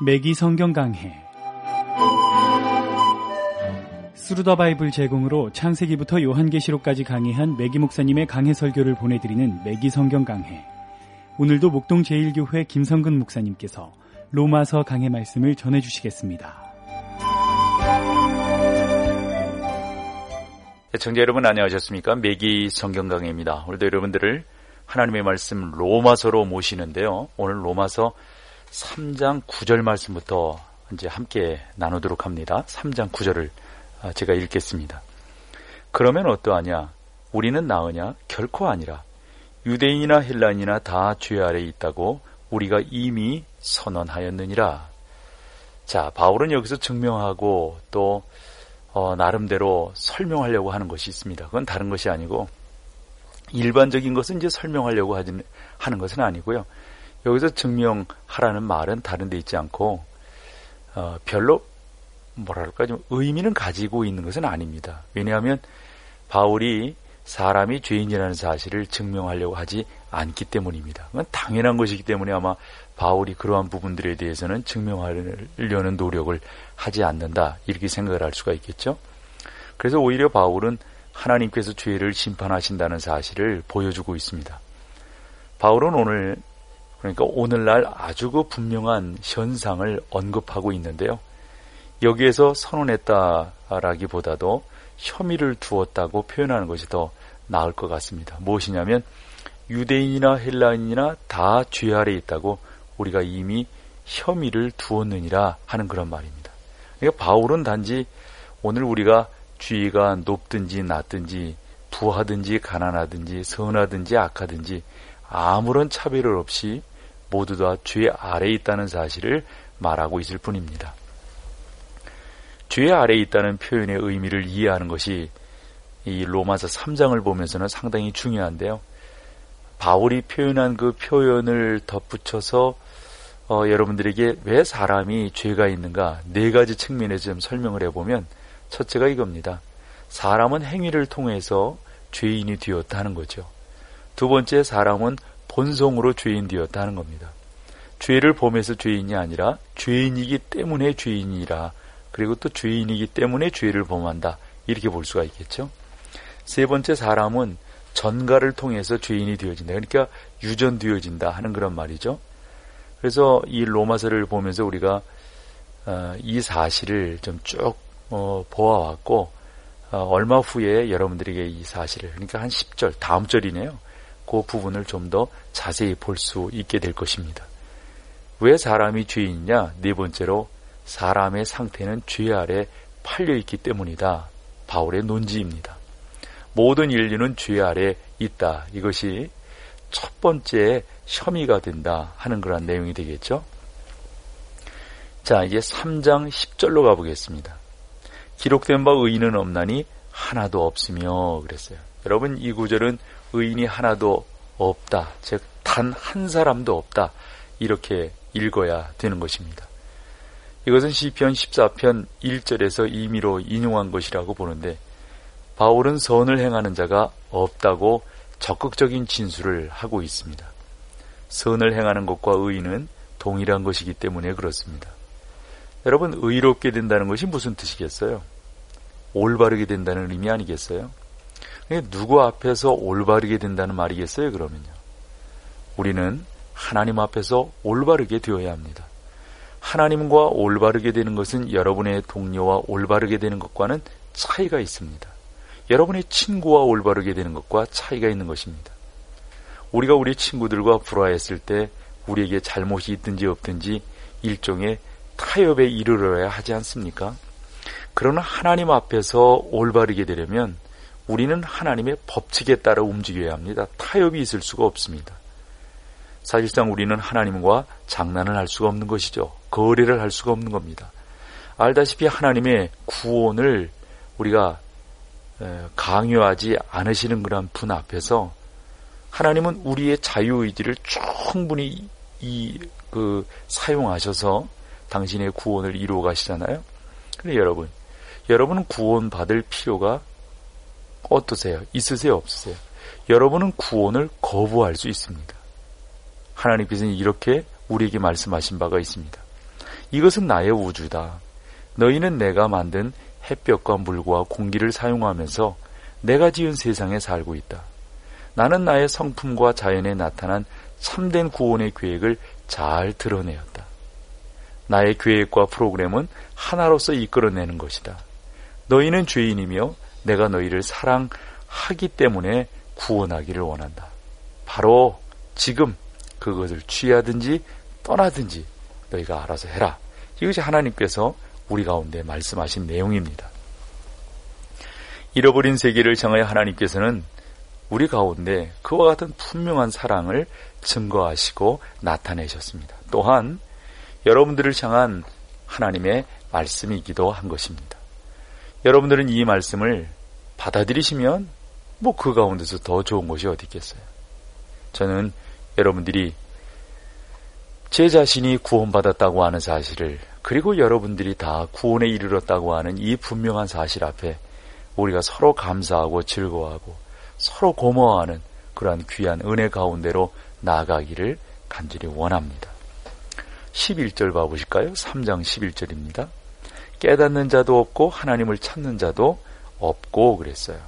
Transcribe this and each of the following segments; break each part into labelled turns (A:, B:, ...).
A: 매기 성경 강해. 스루더 바이블 제공으로 창세기부터 요한계시록까지 강해한 매기 목사님의 강해 설교를 보내드리는 매기 성경 강해. 오늘도 목동 제1교회 김성근 목사님께서 로마서 강해 말씀을 전해주시겠습니다.
B: 시청자 여러분 안녕하셨습니까? 매기 성경 강해입니다. 오늘도 여러분들을 하나님의 말씀 로마서로 모시는데요. 오늘 로마서 3장 9절 말씀부터 이제 함께 나누도록 합니다. 3장 9절을 제가 읽겠습니다. 그러면 어떠하냐? 우리는 나으냐? 결코 아니라. 유대인이나 헬라인이나 다 죄 아래에 있다고 우리가 이미 선언하였느니라. 자, 바울은 여기서 증명하고 또 나름대로 설명하려고 하는 것이 있습니다. 그건 다른 것이 아니고 일반적인 것은 이제 설명하려고 하는 것은 아니고요. 여기서 증명하라는 말은 다른 데 있지 않고 별로 뭐랄까 좀 의미는 가지고 있는 것은 아닙니다. 왜냐하면 바울이 사람이 죄인이라는 사실을 증명하려고 하지 않기 때문입니다. 그건 당연한 것이기 때문에 아마 바울이 그러한 부분들에 대해서는 증명하려는 노력을 하지 않는다 이렇게 생각을 할 수가 있겠죠. 그래서 오히려 바울은 하나님께서 죄를 심판하신다는 사실을 보여주고 있습니다. 바울은 그러니까 오늘날 아주 그 분명한 현상을 언급하고 있는데요. 여기에서 선언했다라기보다도 혐의를 두었다고 표현하는 것이 더 나을 것 같습니다. 무엇이냐면 유대인이나 헬라인이나 다 죄 아래에 있다고 우리가 이미 혐의를 두었느니라 하는 그런 말입니다. 그러니까 바울은 단지 오늘 우리가 죄가 높든지 낮든지 부하든지 가난하든지 선하든지 악하든지 아무런 차별을 없이 모두 다 죄 아래에 있다는 사실을 말하고 있을 뿐입니다. 죄 아래에 있다는 표현의 의미를 이해하는 것이 이 로마서 3장을 보면서는 상당히 중요한데요. 바울이 표현한 그 표현을 덧붙여서 여러분들에게 왜 사람이 죄가 있는가 네 가지 측면에서 좀 설명을 해보면 첫째가 이겁니다. 사람은 행위를 통해서 죄인이 되었다 하는 거죠. 두 번째, 사람은 본성으로 죄인 되었다 하는 겁니다. 죄를 범해서 죄인이 아니라 죄인이기 때문에 죄인이라, 그리고 또 죄인이기 때문에 죄를 범한다 이렇게 볼 수가 있겠죠. 세 번째, 사람은 전가를 통해서 죄인이 되어진다. 그러니까 유전되어진다 하는 그런 말이죠. 그래서 이 로마서를 보면서 우리가 이 사실을 좀 쭉 보아왔고 얼마 후에 여러분들에게 이 사실을, 그러니까 한 10절 다음 절이네요. 그 부분을 좀 더 자세히 볼 수 있게 될 것입니다. 왜 사람이 죄인이냐? 네 번째로 사람의 상태는 죄 아래 팔려있기 때문이다. 바울의 논지입니다. 모든 인류는 죄 아래 있다. 이것이 첫 번째 혐의가 된다 하는 그런 내용이 되겠죠. 자, 이제 3장 10절로 가보겠습니다. 기록된 바 의인은 없나니 하나도 없으며 그랬어요. 여러분, 이 구절은 의인이 하나도 없다, 즉 단 한 사람도 없다 이렇게 읽어야 되는 것입니다. 이것은 시편 14편 1절에서 임의로 인용한 것이라고 보는데 바울은 선을 행하는 자가 없다고 적극적인 진술을 하고 있습니다. 선을 행하는 것과 의인은 동일한 것이기 때문에 그렇습니다. 여러분, 의롭게 된다는 것이 무슨 뜻이겠어요? 올바르게 된다는 의미 아니겠어요? 누구 앞에서 올바르게 된다는 말이겠어요? 그러면요, 우리는 하나님 앞에서 올바르게 되어야 합니다. 하나님과 올바르게 되는 것은 여러분의 동료와 올바르게 되는 것과는 차이가 있습니다. 여러분의 친구와 올바르게 되는 것과 차이가 있는 것입니다. 우리가 우리 친구들과 불화했을 때 우리에게 잘못이 있든지 없든지 일종의 타협에 이르러야 하지 않습니까? 그러나 하나님 앞에서 올바르게 되려면 우리는 하나님의 법칙에 따라 움직여야 합니다. 타협이 있을 수가 없습니다. 사실상 우리는 하나님과 장난을 할 수가 없는 것이죠. 거래를 할 수가 없는 겁니다. 알다시피 하나님의 구원을 우리가 강요하지 않으시는 그런 분 앞에서 하나님은 우리의 자유의지를 충분히 사용하셔서 당신의 구원을 이루어 가시잖아요. 그런데 여러분은 구원받을 필요가 어떠세요? 있으세요? 없으세요? 여러분은 구원을 거부할 수 있습니다. 하나님께서는 이렇게 우리에게 말씀하신 바가 있습니다. 이것은 나의 우주다. 너희는 내가 만든 햇볕과 물과 공기를 사용하면서 내가 지은 세상에 살고 있다. 나는 나의 성품과 자연에 나타난 참된 구원의 계획을 잘 드러내었다. 나의 계획과 프로그램은 하나로서 이끌어내는 것이다. 너희는 죄인이며 내가 너희를 사랑하기 때문에 구원하기를 원한다. 바로 지금 그것을 취하든지 떠나든지 너희가 알아서 해라. 이것이 하나님께서 우리 가운데 말씀하신 내용입니다. 잃어버린 세계를 정하여 하나님께서는 우리 가운데 그와 같은 분명한 사랑을 증거하시고 나타내셨습니다. 또한 여러분들을 향한 하나님의 말씀이기도 한 것입니다. 여러분들은 이 말씀을 받아들이시면 그 가운데서 더 좋은 것이 어디 있겠어요. 저는 여러분들이 제 자신이 구원받았다고 하는 사실을, 그리고 여러분들이 다 구원에 이르렀다고 하는 이 분명한 사실 앞에 우리가 서로 감사하고 즐거워하고 서로 고마워하는 그러한 귀한 은혜 가운데로 나아가기를 간절히 원합니다. 11절 봐보실까요? 3장 11절입니다. 깨닫는 자도 없고 하나님을 찾는 자도 없고 그랬어요.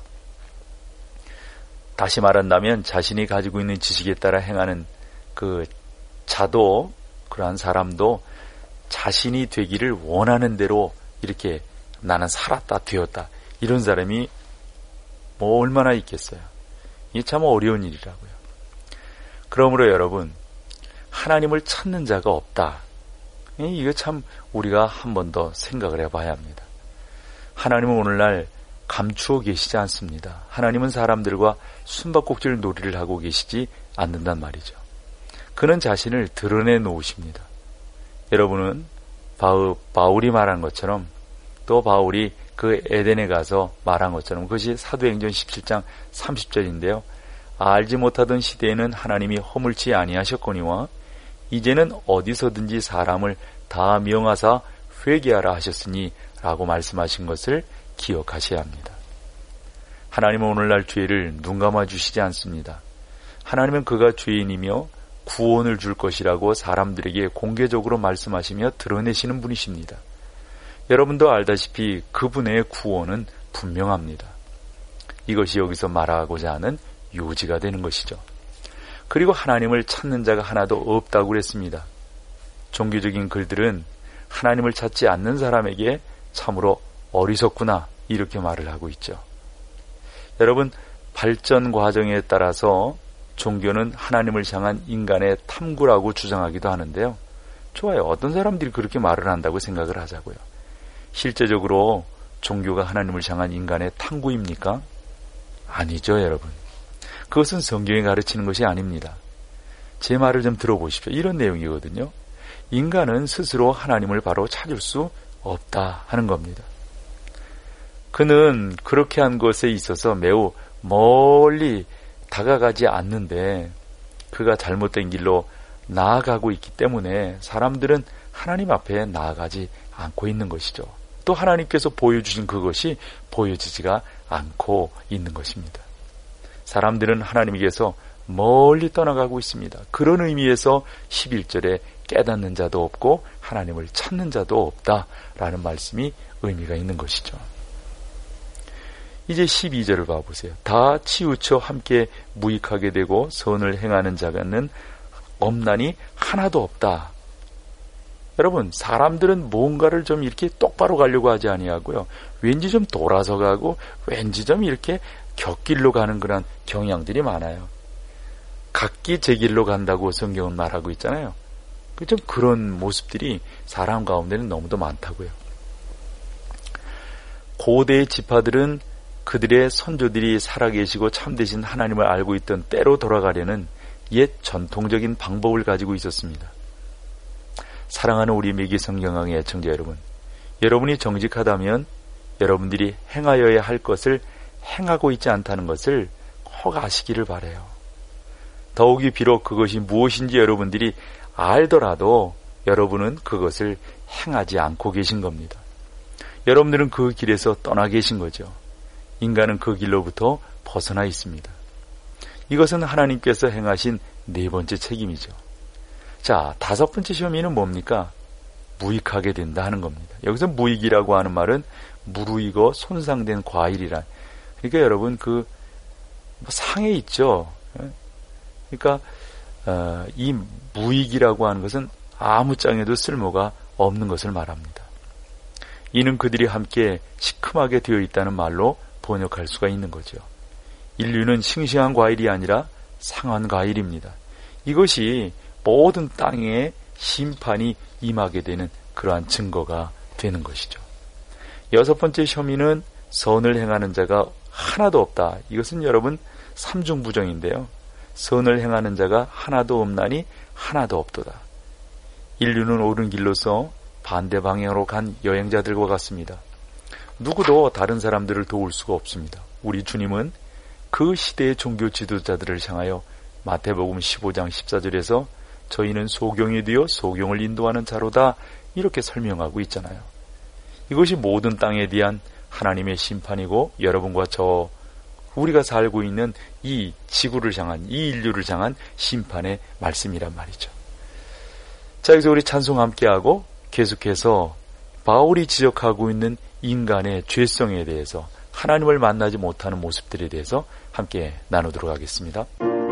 B: 다시 말한다면 자신이 가지고 있는 지식에 따라 행하는 그 자도, 그러한 사람도 자신이 되기를 원하는 대로 이렇게 나는 살았다, 되었다, 이런 사람이 얼마나 있겠어요. 이게 참 어려운 일이라고요. 그러므로 여러분, 하나님을 찾는 자가 없다. 이거 참 우리가 한 번 더 생각을 해봐야 합니다. 하나님은 오늘날 감추어 계시지 않습니다. 하나님은 사람들과 숨바꼭질 놀이를 하고 계시지 않는단 말이죠. 그는 자신을 드러내 놓으십니다. 여러분은 바울이 말한 것처럼, 또 바울이 그 에덴에 가서 말한 것처럼, 그것이 사도행전 17장 30절인데요. 알지 못하던 시대에는 하나님이 허물치 아니하셨거니와 이제는 어디서든지 사람을 다 명하사 회개하라 하셨으니 라고 말씀하신 것을 기억하셔야 합니다. 하나님은 오늘날 죄를 눈감아 주시지 않습니다. 하나님은 그가 죄인이며 구원을 줄 것이라고 사람들에게 공개적으로 말씀하시며 드러내시는 분이십니다. 여러분도 알다시피 그분의 구원은 분명합니다. 이것이 여기서 말하고자 하는 요지가 되는 것이죠. 그리고 하나님을 찾는 자가 하나도 없다고 그랬습니다. 종교적인 글들은 하나님을 찾지 않는 사람에게 참으로 어리석구나, 이렇게 말을 하고 있죠. 여러분, 발전 과정에 따라서 종교는 하나님을 향한 인간의 탐구라고 주장하기도 하는데요. 좋아요. 어떤 사람들이 그렇게 말을 한다고 생각을 하자고요. 실제적으로 종교가 하나님을 향한 인간의 탐구입니까? 아니죠, 여러분. 그것은 성경이 가르치는 것이 아닙니다. 제 말을 좀 들어보십시오. 이런 내용이거든요. 인간은 스스로 하나님을 바로 찾을 수 없다 하는 겁니다. 그는 그렇게 한 것에 있어서 매우 멀리 다가가지 않는데 그가 잘못된 길로 나아가고 있기 때문에 사람들은 하나님 앞에 나아가지 않고 있는 것이죠. 또 하나님께서 보여주신 그것이 보여지지가 않고 있는 것입니다. 사람들은 하나님께서 멀리 떠나가고 있습니다. 그런 의미에서 11절에 깨닫는 자도 없고 하나님을 찾는 자도 없다라는 말씀이 의미가 있는 것이죠. 이제 12절을 봐보세요. 다 치우쳐 함께 무익하게 되고 선을 행하는 자는 없나니 하나도 없다. 여러분, 사람들은 뭔가를 좀 이렇게 똑바로 가려고 하지 아니하고요. 왠지 좀 돌아서 가고 왠지 좀 이렇게 곁길로 가는 그런 경향들이 많아요. 각기 제 길로 간다고 성경은 말하고 있잖아요. 좀 그런 모습들이 사람 가운데는 너무도 많다고요. 고대의 지파들은 그들의 선조들이 살아계시고 참되신 하나님을 알고 있던 때로 돌아가려는 옛 전통적인 방법을 가지고 있었습니다. 사랑하는 우리 매기성경강의 애청자 여러분, 여러분이 정직하다면 여러분들이 행하여야 할 것을 행하고 있지 않다는 것을 꼭 아시기를 바라요. 더욱이 비록 그것이 무엇인지 여러분들이 알더라도 여러분은 그것을 행하지 않고 계신 겁니다. 여러분들은 그 길에서 떠나 계신 거죠. 인간은 그 길로부터 벗어나 있습니다. 이것은 하나님께서 행하신 네 번째 책임이죠. 자, 다섯 번째 혐의는 뭡니까? 무익하게 된다 하는 겁니다. 여기서 무익이라고 하는 말은 무르익어 손상된 과일이란. 그러니까 여러분 상해 있죠. 그러니까 이 무익이라고 하는 것은 아무 짝에도 쓸모가 없는 것을 말합니다. 이는 그들이 함께 시큼하게 되어 있다는 말로 번역할 수가 있는 거죠. 인류는 싱싱한 과일이 아니라 상한 과일입니다. 이것이 모든 땅에 심판이 임하게 되는 그러한 증거가 되는 것이죠. 여섯 번째 혐의는 선을 행하는 자가 하나도 없다. 이것은 여러분 삼중부정인데요. 선을 행하는 자가 하나도 없나니 하나도 없도다. 인류는 옳은 길로서 반대 방향으로 간 여행자들과 같습니다. 누구도 다른 사람들을 도울 수가 없습니다. 우리 주님은 그 시대의 종교 지도자들을 향하여 마태복음 15장 14절에서 저희는 소경이 되어 소경을 인도하는 자로다 이렇게 설명하고 있잖아요. 이것이 모든 땅에 대한 하나님의 심판이고 여러분과 저 우리가 살고 있는 이 지구를 향한 이 인류를 향한 심판의 말씀이란 말이죠. 자, 여기서 우리 찬송 함께하고 계속해서 바울이 지적하고 있는 인간의 죄성에 대해서 하나님을 만나지 못하는 모습들에 대해서 함께 나누도록 하겠습니다.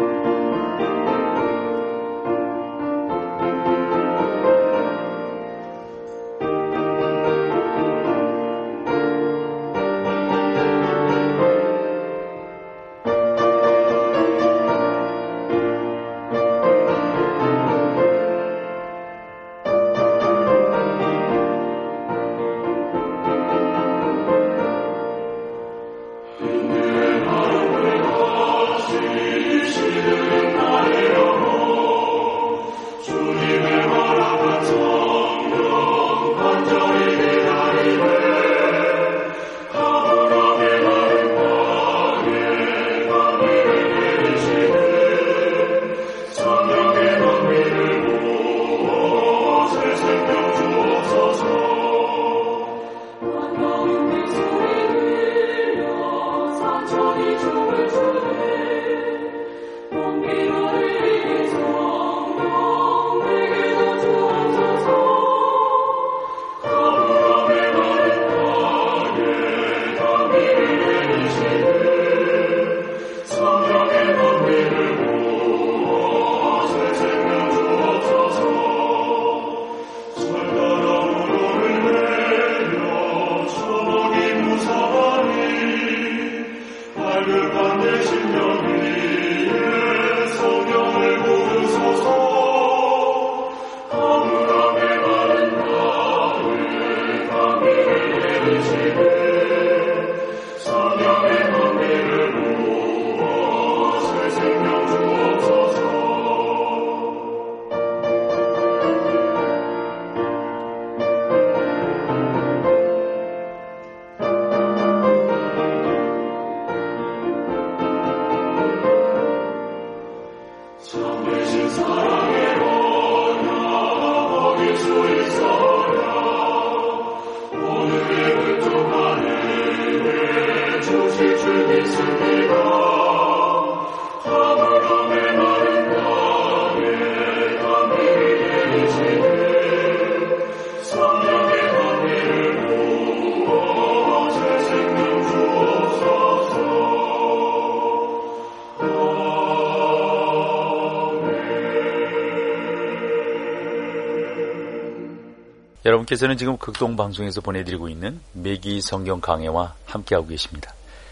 B: 여러분께서는 지금 극동방송에서 보내드리고 있는 매기 성경 강해와 함께하고 계십니다.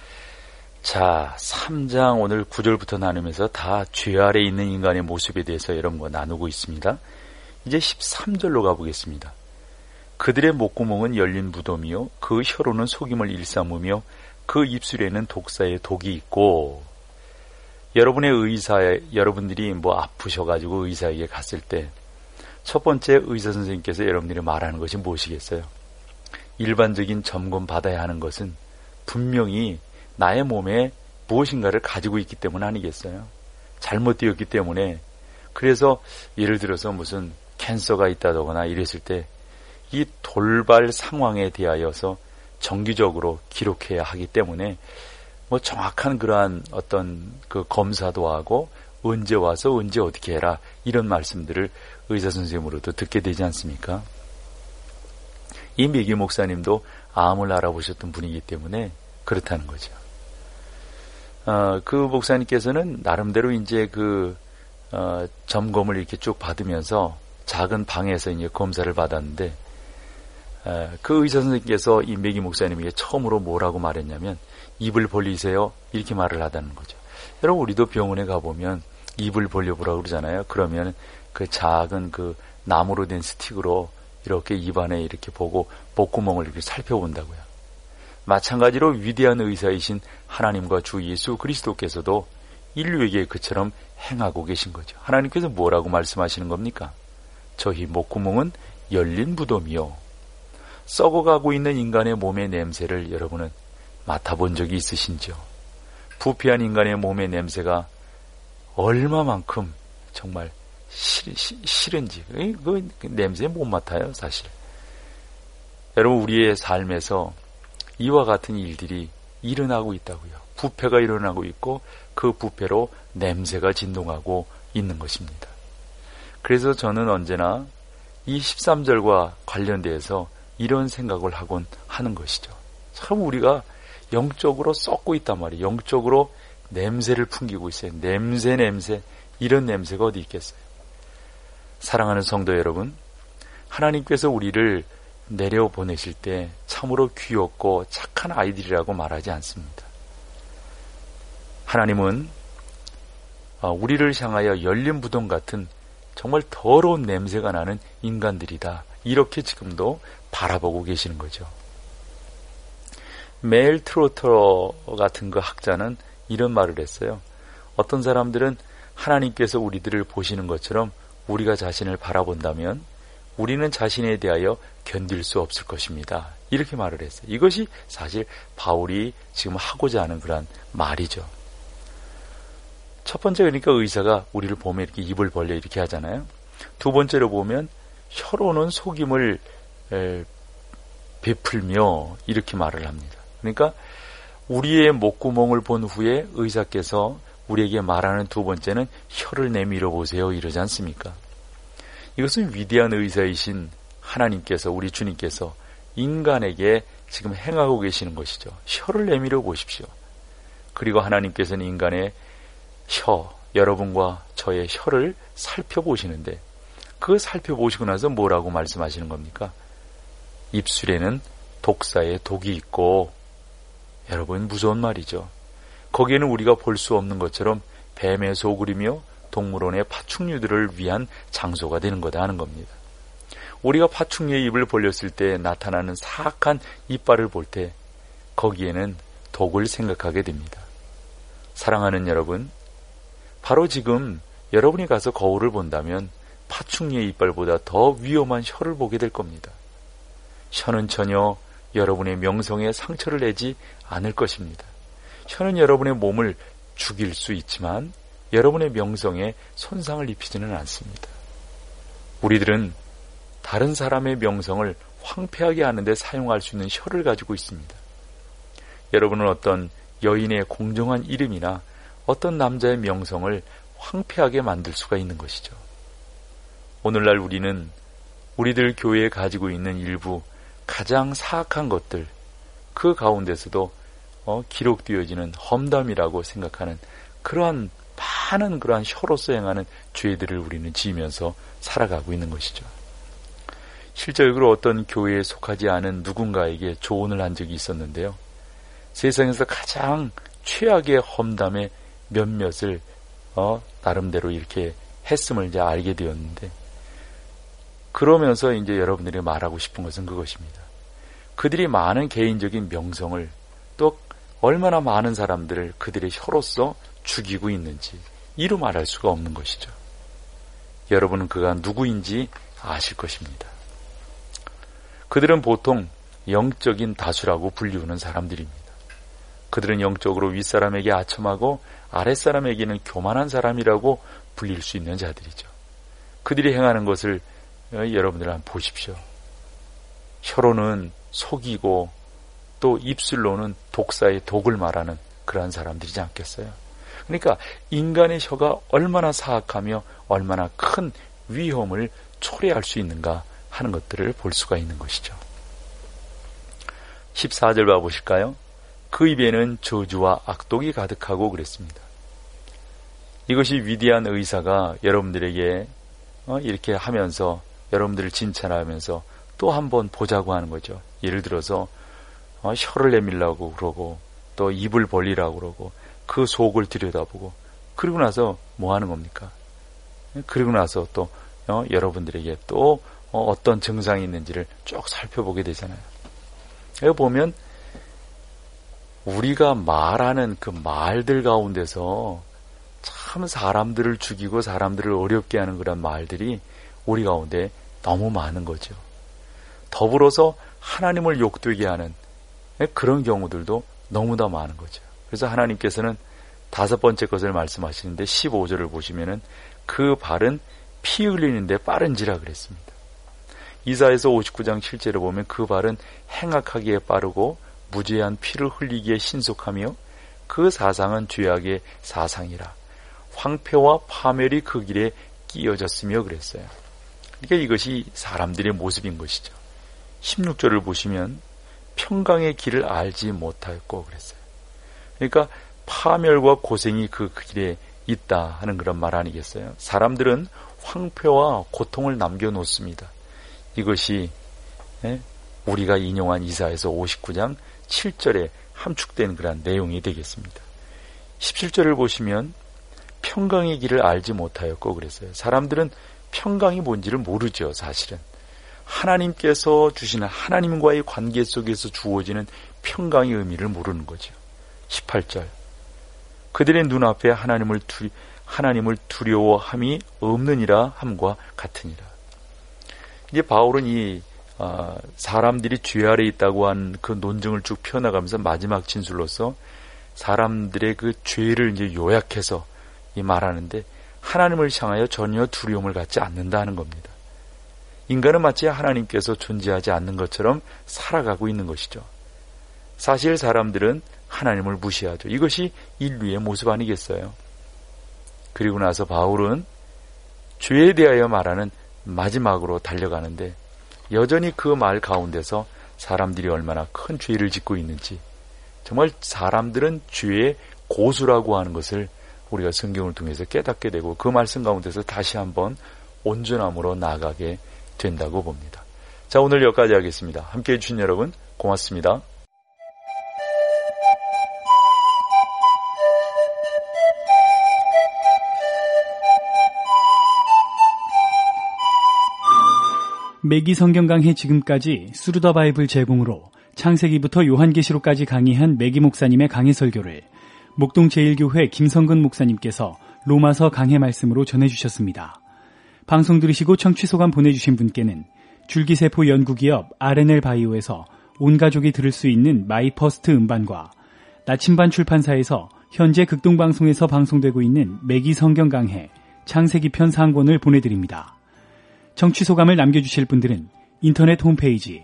B: 자, 3장 오늘 9절부터 나누면서 다 죄 아래 있는 인간의 모습에 대해서 여러분과 나누고 있습니다. 이제 13절로 가보겠습니다. 그들의 목구멍은 열린 무덤이요 그 혀로는 속임을 일삼으며 그 입술에는 독사의 독이 있고. 여러분들이 아프셔가지고 의사에게 갔을 때 첫 번째 의사 선생님께서 여러분들이 말하는 것이 무엇이겠어요? 일반적인 점검 받아야 하는 것은 분명히 나의 몸에 무엇인가를 가지고 있기 때문 아니겠어요? 잘못되었기 때문에. 그래서 예를 들어서 무슨 캔서가 있다거나 이랬을 때 이 돌발 상황에 대하여서 정기적으로 기록해야 하기 때문에 정확한 그러한 어떤 그 검사도 하고 언제 와서 언제 어떻게 해라 이런 말씀들을 의사 선생님으로도 듣게 되지 않습니까? 이 매기 목사님도 암을 알아보셨던 분이기 때문에 그렇다는 거죠. 그 목사님께서는 나름대로 이제 점검을 이렇게 쭉 받으면서 작은 방에서 이제 검사를 받았는데, 그 의사 선생님께서 이 매기 목사님에게 처음으로 뭐라고 말했냐면, 입을 벌리세요. 이렇게 말을 하다는 거죠. 여러분, 우리도 병원에 가보면 입을 벌려보라고 그러잖아요. 그러면 그 작은 그 나무로 된 스틱으로 이렇게 입안에 이렇게 보고 목구멍을 이렇게 살펴본다고요. 마찬가지로 위대한 의사이신 하나님과 주 예수 그리스도께서도 인류에게 그처럼 행하고 계신 거죠. 하나님께서 뭐라고 말씀하시는 겁니까? 저희 목구멍은 열린 무덤이요. 썩어가고 있는 인간의 몸의 냄새를 여러분은 맡아본 적이 있으신지요? 부패한 인간의 몸의 냄새가 얼마만큼 정말 싫은지, 그 냄새 못 맡아요, 사실. 여러분, 우리의 삶에서 이와 같은 일들이 일어나고 있다고요. 부패가 일어나고 있고 그 부패로 냄새가 진동하고 있는 것입니다. 그래서 저는 언제나 이 13절과 관련돼서 이런 생각을 하곤 하는 것이죠. 참 우리가 영적으로 썩고 있단 말이에요. 영적으로 냄새를 풍기고 있어요. 냄새 이런 냄새가 어디 있겠어요. 사랑하는 성도 여러분, 하나님께서 우리를 내려보내실 때 참으로 귀엽고 착한 아이들이라고 말하지 않습니다. 하나님은 우리를 향하여 열린 무덤 같은 정말 더러운 냄새가 나는 인간들이다, 이렇게 지금도 바라보고 계시는 거죠. 메일 트로터 같은 그 학자는 이런 말을 했어요. 어떤 사람들은 하나님께서 우리들을 보시는 것처럼 우리가 자신을 바라본다면 우리는 자신에 대하여 견딜 수 없을 것입니다. 이렇게 말을 했어요. 이것이 사실 바울이 지금 하고자 하는 그런 말이죠. 첫 번째, 그러니까 의사가 우리를 보면 이렇게 입을 벌려 이렇게 하잖아요. 두 번째로 보면 혀로는 속임을 베풀며 이렇게 말을 합니다. 그러니까 우리의 목구멍을 본 후에 의사께서 우리에게 말하는 두 번째는 혀를 내밀어 보세요, 이러지 않습니까? 이것은 위대한 의사이신 하나님께서, 우리 주님께서 인간에게 지금 행하고 계시는 것이죠. 혀를 내밀어 보십시오. 그리고 하나님께서는 인간의 혀, 여러분과 저의 혀를 살펴보시는데, 그 살펴보시고 나서 뭐라고 말씀하시는 겁니까? 입술에는 독사의 독이 있고, 여러분, 무서운 말이죠. 거기에는 우리가 볼 수 없는 것처럼 뱀의 소굴이며 동물원의 파충류들을 위한 장소가 되는 거다 하는 겁니다. 우리가 파충류의 입을 벌렸을 때 나타나는 사악한 이빨을 볼 때 거기에는 독을 생각하게 됩니다. 사랑하는 여러분, 바로 지금 여러분이 가서 거울을 본다면 파충류의 이빨보다 더 위험한 혀를 보게 될 겁니다. 혀는 전혀 여러분의 명성에 상처를 내지 않을 것입니다. 혀는 여러분의 몸을 죽일 수 있지만 여러분의 명성에 손상을 입히지는 않습니다. 우리들은 다른 사람의 명성을 황폐하게 하는데 사용할 수 있는 혀를 가지고 있습니다. 여러분은 어떤 여인의 공정한 이름이나 어떤 남자의 명성을 황폐하게 만들 수가 있는 것이죠. 오늘날 우리는 우리들 교회에 가지고 있는 일부 가장 사악한 것들, 그 가운데서도 기록되어지는 험담이라고 생각하는 그러한 많은 그러한 혀로서 행하는 죄들을 우리는 지으면서 살아가고 있는 것이죠. 실제로 어떤 교회에 속하지 않은 누군가에게 조언을 한 적이 있었는데요. 세상에서 가장 최악의 험담의 몇몇을 나름대로 이렇게 했음을 이제 알게 되었는데, 그러면서 이제 여러분들이 말하고 싶은 것은 그것입니다. 그들이 많은 개인적인 명성을, 또 얼마나 많은 사람들을 그들의 혀로서 죽이고 있는지 이루 말할 수가 없는 것이죠. 여러분은 그가 누구인지 아실 것입니다. 그들은 보통 영적인 다수라고 불리우는 사람들입니다. 그들은 영적으로 윗사람에게 아첨하고 아랫사람에게는 교만한 사람이라고 불릴 수 있는 자들이죠. 그들이 행하는 것을 여러분들 한번 보십시오. 혀로는 속이고 또 입술로는 독사의 독을 말하는 그러한 사람들이지 않겠어요? 그러니까 인간의 혀가 얼마나 사악하며 얼마나 큰 위험을 초래할 수 있는가 하는 것들을 볼 수가 있는 것이죠. 14절 봐보실까요? 그 입에는 저주와 악독이 가득하고 그랬습니다. 이것이 위대한 의사가 여러분들에게 이렇게 하면서 여러분들을 진찰하면서 또 한 번 보자고 하는 거죠. 예를 들어서 혀를 내밀라고 그러고 또 입을 벌리라고 그러고 그 속을 들여다보고 그리고 나서 뭐 하는 겁니까? 그리고 나서 또 여러분들에게 또 어떤 증상이 있는지를 쭉 살펴보게 되잖아요. 여기 보면 우리가 말하는 그 말들 가운데서 참 사람들을 죽이고 사람들을 어렵게 하는 그런 말들이 우리 가운데 너무 많은 거죠. 더불어서 하나님을 욕되게 하는 그런 경우들도 너무나 많은 거죠. 그래서 하나님께서는 5번째 것을 말씀하시는데 15절을 보시면은 그 발은 피 흘리는데 빠른지라 그랬습니다. 이사야서 59장 7절을 보면 그 발은 행악하기에 빠르고 무죄한 피를 흘리기에 신속하며 그 사상은 죄악의 사상이라 황폐와 파멸이 그 길에 끼어졌으며 그랬어요. 그러니까 이것이 사람들의 모습인 것이죠. 16절을 보시면 평강의 길을 알지 못하였고 그랬어요. 그러니까 파멸과 고생이 그 길에 있다 하는 그런 말 아니겠어요? 사람들은 황폐와 고통을 남겨놓습니다. 이것이 우리가 인용한 이사야서 59장 7절에 함축된 그런 내용이 되겠습니다. 17절을 보시면 평강의 길을 알지 못하였고 그랬어요. 사람들은 평강이 뭔지를 모르죠. 사실은 하나님께서 주시는 하나님과의 관계 속에서 주어지는 평강의 의미를 모르는 거죠. 18절 그들의 눈앞에 하나님을 두려워함이 없느니라 함과 같으니라. 이제 바울은 이 사람들이 죄 아래 있다고 한 그 논증을 쭉 펴나가면서 마지막 진술로서 사람들의 그 죄를 이제 요약해서 이 말하는데 하나님을 향하여 전혀 두려움을 갖지 않는다는 겁니다. 인간은 마치 하나님께서 존재하지 않는 것처럼 살아가고 있는 것이죠. 사실 사람들은 하나님을 무시하죠. 이것이 인류의 모습 아니겠어요? 그리고 나서 바울은 죄에 대하여 말하는 마지막으로 달려가는데 여전히 그 말 가운데서 사람들이 얼마나 큰 죄를 짓고 있는지 정말 사람들은 죄의 고수라고 하는 것을 우리가 성경을 통해서 깨닫게 되고 그 말씀 가운데서 다시 한번 온전함으로 나아가게 된다고 봅니다. 자, 오늘 여기까지 하겠습니다. 함께해 주신 여러분 고맙습니다.
A: 매기 성경 강해 지금까지 스루더 바이블 제공으로 창세기부터 요한계시록까지 강의한 매기 목사님의 강해 설교를 목동 제1교회 김성근 목사님께서 로마서 강해 말씀으로 전해주셨습니다. 방송 들으시고 청취 소감 보내주신 분께는 줄기세포 연구기업 R&L 바이오에서 온 가족이 들을 수 있는 마이퍼스트 음반과 나침반 출판사에서 현재 극동방송에서 방송되고 있는 매기 성경 강해 창세기편 상권을 보내드립니다. 청취 소감을 남겨주실 분들은 인터넷 홈페이지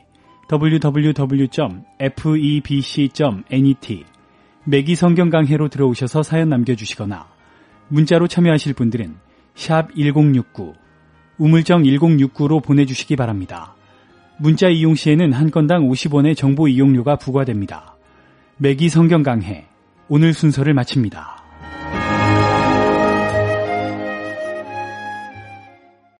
A: www.febc.net 매기 성경 강해로 들어오셔서 사연 남겨주시거나 문자로 참여하실 분들은 샵 1069 우물정 1069로 보내주시기 바랍니다. 문자 이용 시에는 한 건당 50원의 정보 이용료가 부과됩니다. 매기 성경 강해 오늘 순서를 마칩니다.